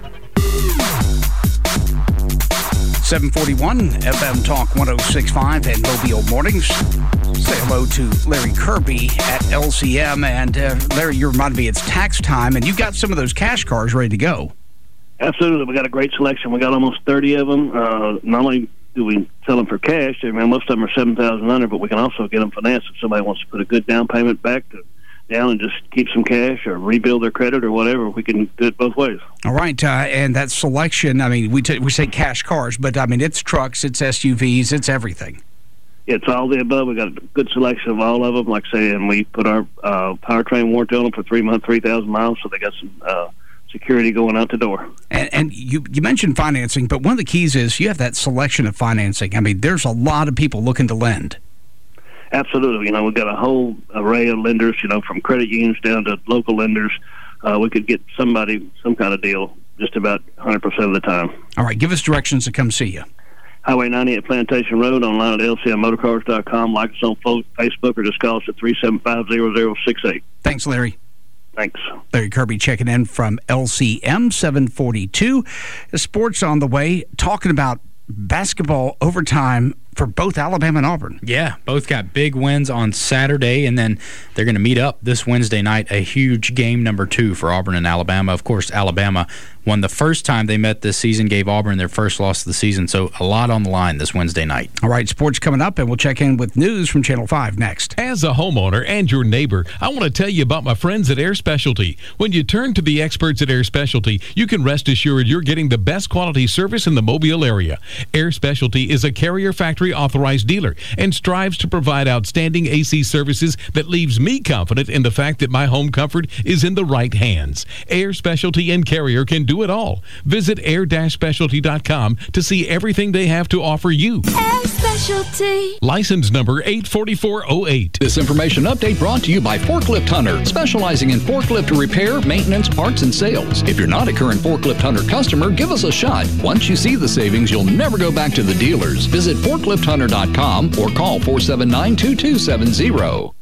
seven forty-one F M Talk one oh six point five and Mobile Mornings. Say hello to Larry Kirby at L C M. And uh, Larry, you reminded me it's tax time, and you got some of those cash cars ready to go. Absolutely. We got a great selection. We got almost thirty of them. Uh, not only do we sell them for cash, I mean, most of them are seven thousand dollars under, but we can also get them financed if somebody wants to put a good down payment back to down and just keep some cash or rebuild their credit or whatever. We can do it both ways. All right, uh, and that selection, I mean, we t- we say cash cars, but I mean, it's trucks, it's S U Vs, it's everything. It's all the above. We got a good selection of all of them, like I say, and we put our uh, powertrain warranty on them for three months, three thousand miles, so they got some uh, security going out the door. And, and you, you mentioned financing, but one of the keys is you have that selection of financing. I mean, there's a lot of people looking to lend. Absolutely. You know, we've got a whole array of lenders, you know, from credit unions down to local lenders. Uh, we could get somebody some kind of deal just about one hundred percent of the time. All right. Give us directions to come see you. Highway ninety at Plantation Road, online at L C M motorcars dot com. Like us on Facebook or just call us at three seven five, zero zero six eight. Thanks, Larry. Thanks. Larry Kirby checking in from L C M seven forty-two. Sports on the way, talking about basketball overtime for both Alabama and Auburn. Yeah, both got big wins on Saturday, and then they're going to meet up this Wednesday night, a huge game number two for Auburn and Alabama. Of course, Alabama won the first time they met this season, gave Auburn their first loss of the season, so a lot on the line this Wednesday night. All right, sports coming up, and we'll check in with news from Channel five next. As a homeowner and your neighbor, I want to tell you about my friends at Air Specialty. When you turn to the experts at Air Specialty, you can rest assured you're getting the best quality service in the Mobile area. Air Specialty is a Carrier Factory authorized dealer and strives to provide outstanding A C services that leaves me confident in the fact that my home comfort is in the right hands. Air Specialty and Carrier can do it all. Visit air specialty dot com to see everything they have to offer you. Air Specialty. License number eight four four zero eight. This information update brought to you by Forklift Hunter, specializing in forklift repair, maintenance, parts, and sales. If you're not a current Forklift Hunter customer, give us a shot. Once you see the savings, you'll never go back to the dealers. Visit forklift hunter dot com or call four seven nine, two two seven zero.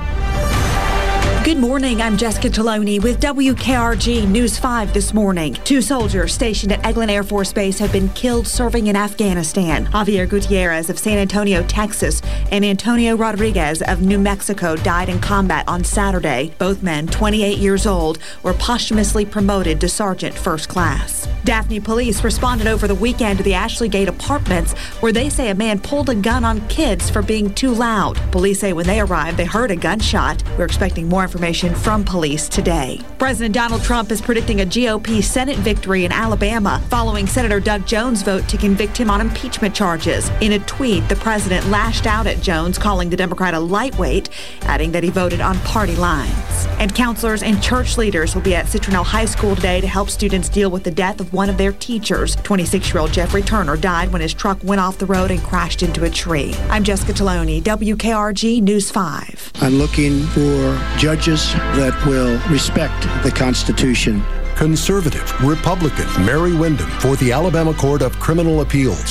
Good morning, I'm Jessica Taloni with W K R G News five this morning. Two soldiers stationed at Eglin Air Force Base have been killed serving in Afghanistan. Javier Gutierrez of San Antonio, Texas, and Antonio Rodriguez of New Mexico died in combat on Saturday. Both men, twenty-eight years old, were posthumously promoted to sergeant first class. Daphne police responded over the weekend to the Ashley Gate Apartments, where they say a man pulled a gun on kids for being too loud. Police say when they arrived, they heard a gunshot. We're expecting more information from police today. President Donald Trump is predicting a G O P Senate victory in Alabama following Senator Doug Jones' vote to convict him on impeachment charges. In a tweet, the president lashed out at Jones, calling the Democrat a lightweight, adding that he voted on party lines. And counselors and church leaders will be at Citronelle High School today to help students deal with the death of one of their teachers. twenty-six-year-old Jeffrey Turner died when his truck went off the road and crashed into a tree. I'm Jessica Taloni, W K R G News five. I'm looking for judges that will respect the Constitution. Conservative, Republican, Mary Wyndham for the Alabama Court of Criminal Appeals.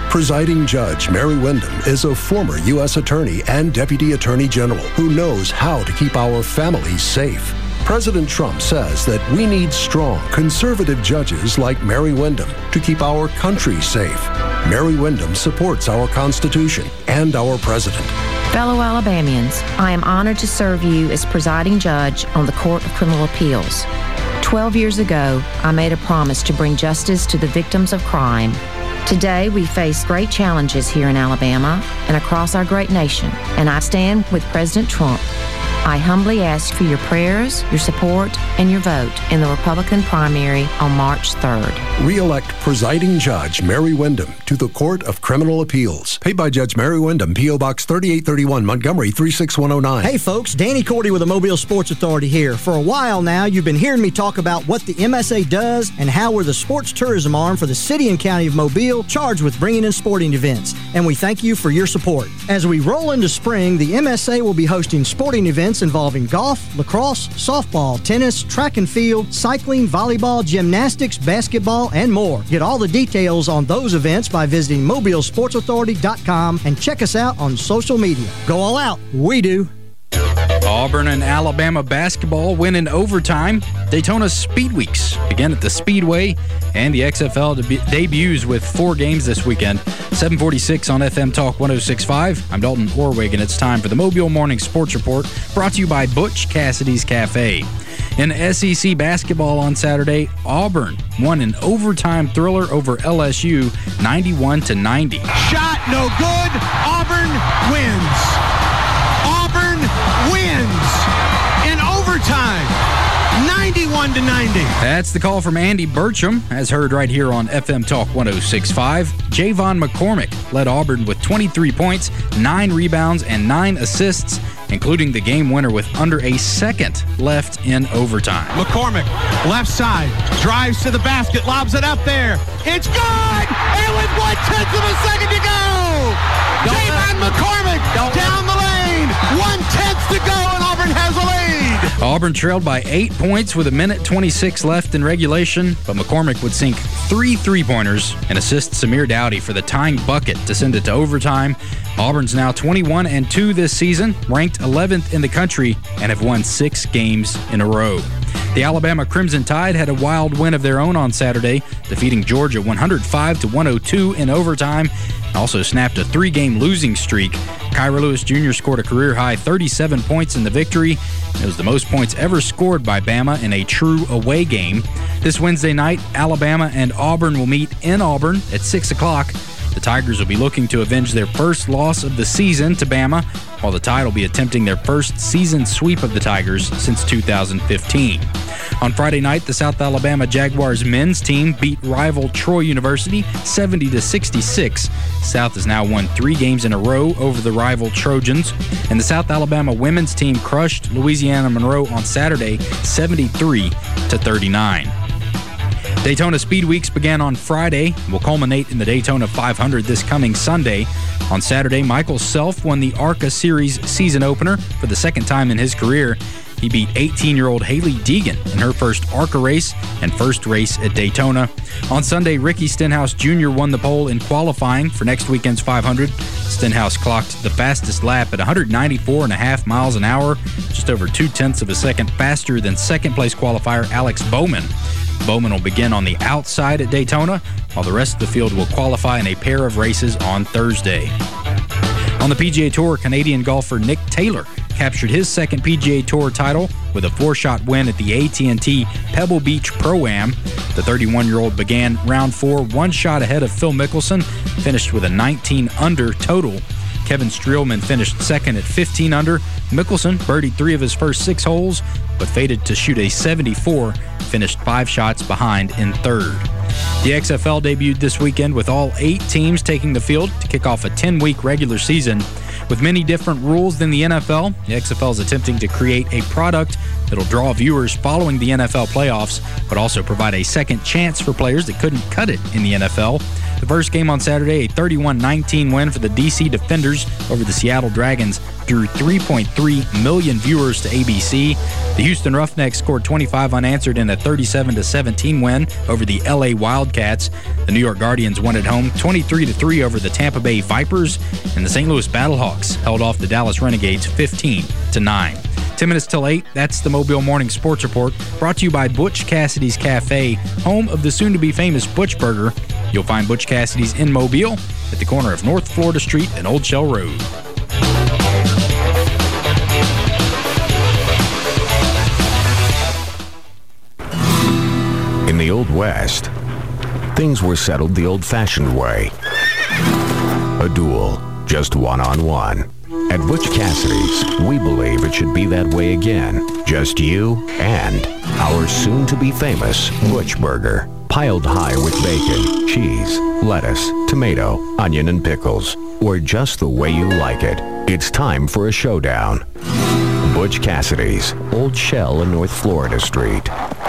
Presiding Judge Mary Wyndham is a former U S attorney and deputy attorney general who knows how to keep our families safe. President Trump says that we need strong, conservative judges like Mary Wyndham to keep our country safe. Mary Wyndham supports our Constitution and our president. Fellow Alabamians, I am honored to serve you as presiding judge on the Court of Criminal Appeals. Twelve years ago, I made a promise to bring justice to the victims of crime. Today, we face great challenges here in Alabama and across our great nation, and I stand with President Trump. I humbly ask for your prayers, your support, and your vote in the Republican primary on March third. Re-elect Presiding Judge Mary Wyndham to the Court of Criminal Appeals. Paid by Judge Mary Wyndham, P O. Box thirty-eight thirty-one, Montgomery three six one oh nine. Hey folks, Danny Cordy with the Mobile Sports Authority here. For a while now, you've been hearing me talk about what the M S A does and how we're the sports tourism arm for the city and county of Mobile, charged with bringing in sporting events. And we thank you for your support. As we roll into spring, the M S A will be hosting sporting events involving golf, lacrosse, softball, tennis, track and field, cycling, volleyball, gymnastics, basketball, and more. Get all the details on those events by visiting mobile sports authority dot com and check us out on social media. Go all out. We do. Auburn and Alabama basketball win in overtime. Daytona Speed Weeks begin at the Speedway, and the X F L deb- debuts with four games this weekend. seven forty-six on F M Talk one oh six point five. I'm Dalton Orwig, and it's time for the Mobile Morning Sports Report, brought to you by Butch Cassidy's Cafe. In S E C basketball on Saturday, Auburn won an overtime thriller over L S U, ninety-one to ninety. Shot no good. Auburn wins. Auburn wins in overtime, ninety-one to ninety. That's the call from Andy Burcham, as heard right here on F M Talk one oh six point five. Javon McCormick led Auburn with twenty-three points, nine rebounds, and nine assists, including the game winner with under a second left in overtime. McCormick, left side, drives to the basket, lobs it up there. It's good! And with one-tenth of a second to go! Javon McCormick down the lane, one-tenth to go, and Auburn has a lead! Auburn trailed by eight points with a minute twenty-six left in regulation, but McCormick would sink three three-pointers and assist Samir Dowdy for the tying bucket to send it to overtime. Auburn's now twenty-one and two this season, ranked eleventh in the country, and have won six games in a row. The Alabama Crimson Tide had a wild win of their own on Saturday, defeating Georgia one oh five to one oh two in overtime, and also snapped a three-game losing streak. Kyra Lewis Junior scored a career-high thirty-seven points in the victory. It was the most points ever scored by Bama in a true away game. This Wednesday night, Alabama and Auburn will meet in Auburn at six o'clock. The Tigers will be looking to avenge their first loss of the season to Bama, while the Tide will be attempting their first season sweep of the Tigers since two thousand fifteen. On Friday night, the South Alabama Jaguars men's team beat rival Troy University seventy to sixty-six. South has now won three games in a row over the rival Trojans, and the South Alabama women's team crushed Louisiana Monroe on Saturday seventy-three to thirty-nine. Daytona Speed Weeks began on Friday and will culminate in the Daytona five hundred this coming Sunday. On Saturday, Michael Self won the ARCA Series season opener for the second time in his career. He beat eighteen-year-old Haley Deegan in her first ARCA race and first race at Daytona. On Sunday, Ricky Stenhouse Junior won the pole in qualifying for next weekend's five hundred. Stenhouse clocked the fastest lap at one ninety-four point five miles an hour, just over two-tenths of a second faster than second-place qualifier Alex Bowman. Bowman will begin on the outside at Daytona, while the rest of the field will qualify in a pair of races on Thursday. On the P G A Tour, Canadian golfer Nick Taylor captured his second P G A Tour title with a four-shot win at the A T and T Pebble Beach Pro-Am. The thirty-one-year-old began round four one shot ahead of Phil Mickelson, finished with a nineteen under total. Kevin Streelman finished second at fifteen under. Mickelson birdied three of his first six holes, but faded to shoot a seventy-four, finished five shots behind in third. The X F L debuted this weekend with all eight teams taking the field to kick off a ten-week regular season. With many different rules than the N F L, the X F L is attempting to create a product that'll draw viewers following the N F L playoffs, but also provide a second chance for players that couldn't cut it in the N F L. The first game on Saturday, a thirty-one nineteen win for the D C Defenders over the Seattle Dragons, drew three point three million viewers to A B C. The Houston Roughnecks scored twenty-five unanswered in a thirty-seven to seventeen win over the L A Wildcats. The New York Guardians won at home twenty-three to three over the Tampa Bay Vipers, and the Saint Louis Battlehawks held off the Dallas Renegades fifteen to nine. ten minutes till eight, that's the Mobile Morning Sports Report, brought to you by Butch Cassidy's Cafe, home of the soon-to-be-famous Butch Burger. You'll find Butch Cassidy's in Mobile at the corner of North Florida Street and Old Shell Road. In the Old West, things were settled the old-fashioned way. A duel, just one-on-one. At Butch Cassidy's, we believe it should be that way again. Just you and our soon-to-be-famous Butch Burger. Piled high with bacon, cheese, lettuce, tomato, onion, and pickles. Or just the way you like it. It's time for a showdown. Butch Cassidy's, Old Shell and North Florida Street.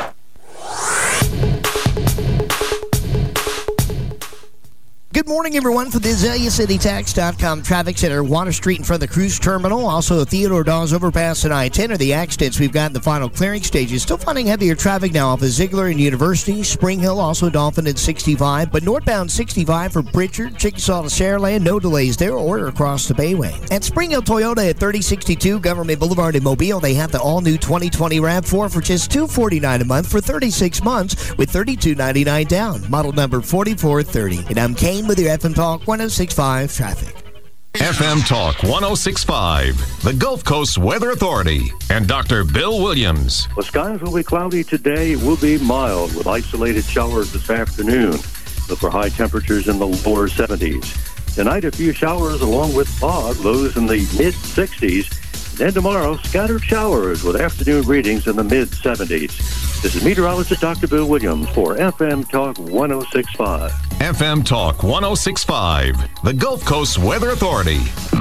Good morning, everyone, from the Azalea City Tax dot com Traffic Center, Water Street in front of the Cruise Terminal. Also, the Theodore Dawes overpass and I ten are the accidents we've got in the final clearing stages. Still finding heavier traffic now off of Ziegler and University, Spring Hill, also Dolphin at sixty-five. But northbound sixty-five from Pritchard, Chickasaw to Saraland, no delays there or across the Bayway. At Spring Hill Toyota at thirty sixty-two Government Boulevard in Mobile, they have the all-new twenty twenty RAV four for just two hundred forty-nine dollars a month for thirty-six months with thirty-two ninety-nine down. Model number forty-four thirty. And I'm Kane with your F M Talk one oh six point five traffic. F M Talk one oh six point five, the Gulf Coast Weather Authority, and Doctor Bill Williams. The skies will be cloudy today. It will be mild with isolated showers this afternoon. Look for high temperatures in the lower seventies. Tonight, a few showers along with fog, lows in the mid-sixties. Then tomorrow, scattered showers with afternoon readings in the mid-seventies. This is meteorologist Doctor Bill Williams for F M Talk one oh six point five. F M Talk one oh six point five, the Gulf Coast Weather Authority.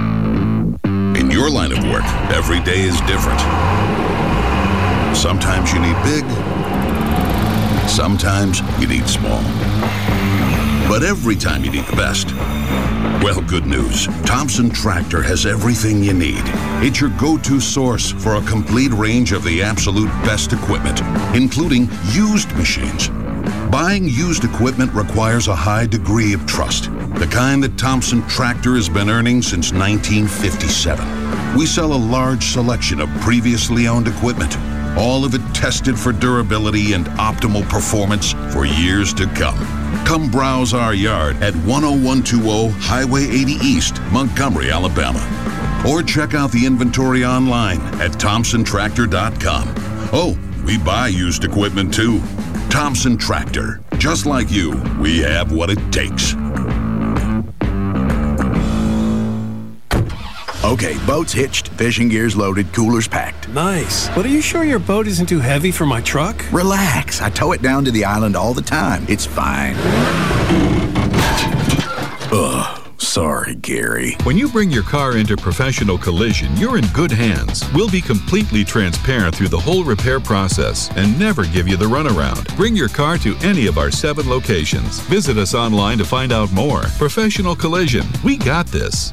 In your line of work, every day is different. Sometimes you need big, sometimes you need small. But every time you need the best. Well, good news. Thompson Tractor has everything you need. It's your go-to source for a complete range of the absolute best equipment, including used machines. Buying used equipment requires a high degree of trust, the kind that Thompson Tractor has been earning since nineteen fifty-seven. We sell a large selection of previously owned equipment, all of it tested for durability and optimal performance for years to come. Come browse our yard at one oh one two oh Highway eighty East, Montgomery, Alabama. Or check out the inventory online at thompson tractor dot com. Oh, we buy used equipment too. Thompson Tractor. Just like you, we have what it takes. Okay, boat's hitched, fishing gear's loaded, cooler's packed. Nice. But are you sure your boat isn't too heavy for my truck? Relax. I tow it down to the island all the time. It's fine. Ugh. Sorry, Gary. When you bring your car into Professional Collision, you're in good hands. We'll be completely transparent through the whole repair process and never give you the runaround. Bring your car to any of our seven locations. Visit us online to find out more. Professional Collision. We got this.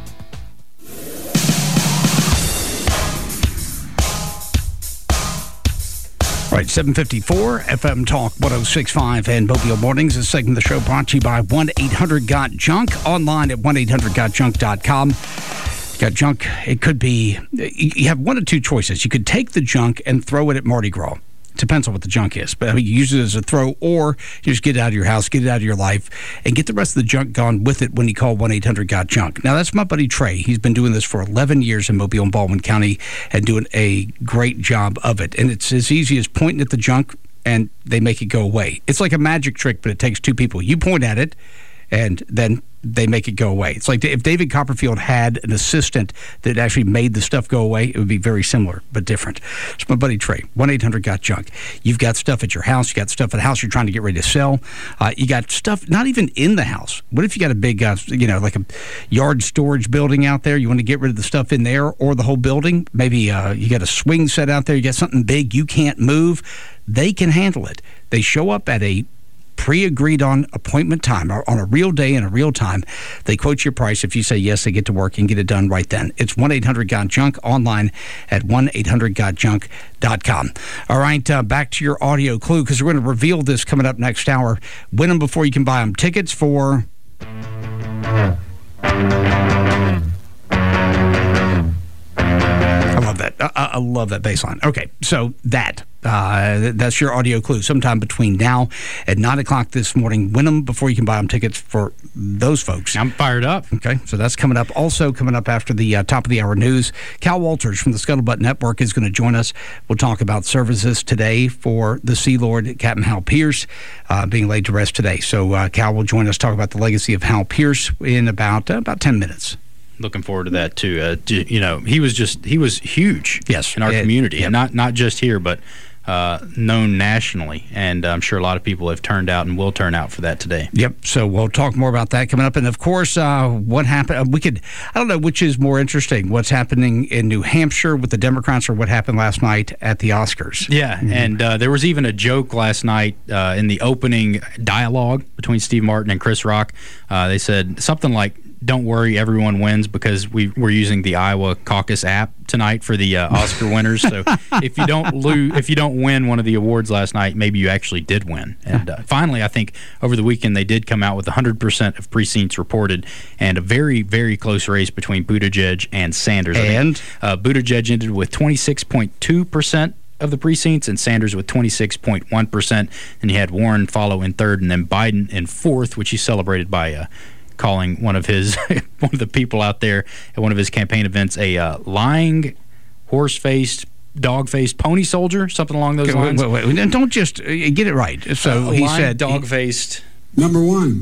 All right, seven fifty-four, F M Talk one oh six point five and Mobile Mornings. This segment of the show brought to you by one eight hundred got junk, online at one eight hundred got junk dot com. Got junk, it could be, you have one of two choices. You could take the junk and throw it at Mardi Gras. Depends on what the junk is, but I mean, you use it as a throw, or you just get it out of your house, get it out of your life, and get the rest of the junk gone with it when you call one eight hundred got junk. Now, that's my buddy Trey. He's been doing this for eleven years in Mobile and Baldwin County and doing a great job of it. And it's as easy as pointing at the junk, and they make it go away. It's like a magic trick, but it takes two people. You point at it, and then they make it go away. It's like if David Copperfield had an assistant that actually made the stuff go away, it would be very similar, but different. It's my buddy Trey, one eight hundred got junk. You've got stuff at your house. You got stuff at the house you're trying to get ready to sell. Uh, you got stuff not even in the house. What if you got a big, uh, you know, like a yard storage building out there? You want to get rid of the stuff in there or the whole building? Maybe uh, you got a swing set out there. You got something big you can't move. They can handle it. They show up at a pre-agreed on appointment time, or on a real day and a real time. They quote your price. If you say yes, they get to work and get it done right then. It's one eight hundred got junk, online at one eight hundred got junk dot com. All right, uh, back to your audio clue, because we're going to reveal this coming up next hour. Win them before you can buy them. Tickets for... I love that. I, I love that bass line. Okay, so that. Uh, that's your audio clue. Sometime between now and nine o'clock this morning. Win them before you can buy them. Tickets for those folks. I'm fired up. Okay, so that's coming up. Also coming up after the uh, top of the hour news, Cal Walters from the Scuttlebutt Network is going to join us. We'll talk about services today for the Sea Lord, Captain Hal Pierce, uh, being laid to rest today. So uh, Cal will join us, talk about the legacy of Hal Pierce in about uh, about ten minutes. Looking forward to that too. Uh, you know, he was just he was huge. Yes, in our it, community, yep. and not not just here, but uh, known nationally. And I'm sure a lot of people have turned out and will turn out for that today. Yep. So we'll talk more about that coming up, and of course, uh, what happened? We could I don't know which is more interesting: what's happening in New Hampshire with the Democrats, or what happened last night at the Oscars. Yeah, mm-hmm. and uh, there was even a joke last night uh, in the opening dialogue between Steve Martin and Chris Rock. Uh, they said something like, "Don't worry, everyone wins," because we, we're using the Iowa Caucus app tonight for the uh, Oscar winners. So if you don't lose, if you don't win one of the awards last night, maybe you actually did win. And uh, finally, I think over the weekend they did come out with one hundred percent of precincts reported, and a very, very close race between Buttigieg and Sanders. And I think, uh, Buttigieg ended with twenty-six point two percent of the precincts, and Sanders with twenty-six point one percent. And you had Warren follow in third, and then Biden in fourth, which he celebrated by uh, calling one of his one of the people out there at one of his campaign events a uh, lying, horse-faced, dog-faced pony soldier, something along those okay, lines. Wait, wait, wait. Don't just uh, get it right. So uh, he lying, said, dog-faced. Number one,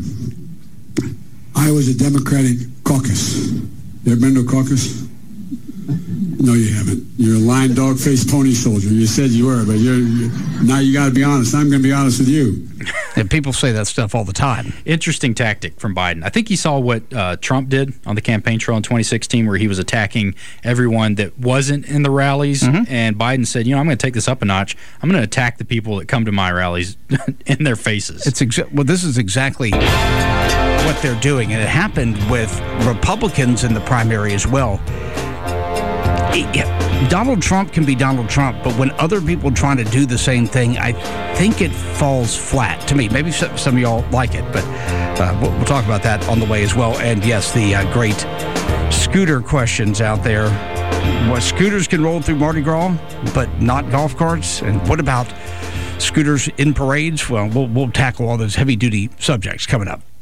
Iowa's a Democratic caucus. You ever been to a caucus? No, you haven't. You're a lying, dog-faced pony soldier. You said you were, but you're, you're now you got to be honest. I'm going to be honest with you. And people say that stuff all the time. Interesting tactic from Biden. I think he saw what uh, Trump did on the campaign trail in twenty sixteen, where he was attacking everyone that wasn't in the rallies. Mm-hmm. And Biden said, you know, I'm going to take this up a notch. I'm going to attack the people that come to my rallies in their faces. It's exa- Well, this is exactly what they're doing. And it happened with Republicans in the primary as well. Yeah, Donald Trump can be Donald Trump, but when other people are trying to do the same thing, I think it falls flat to me. Maybe some, some of y'all like it, but uh, we'll, we'll talk about that on the way as well. And yes, the uh, great scooter questions out there. What, scooters can roll through Mardi Gras, but not golf carts? And what about scooters in parades? Well, we'll, we'll tackle all those heavy-duty subjects coming up.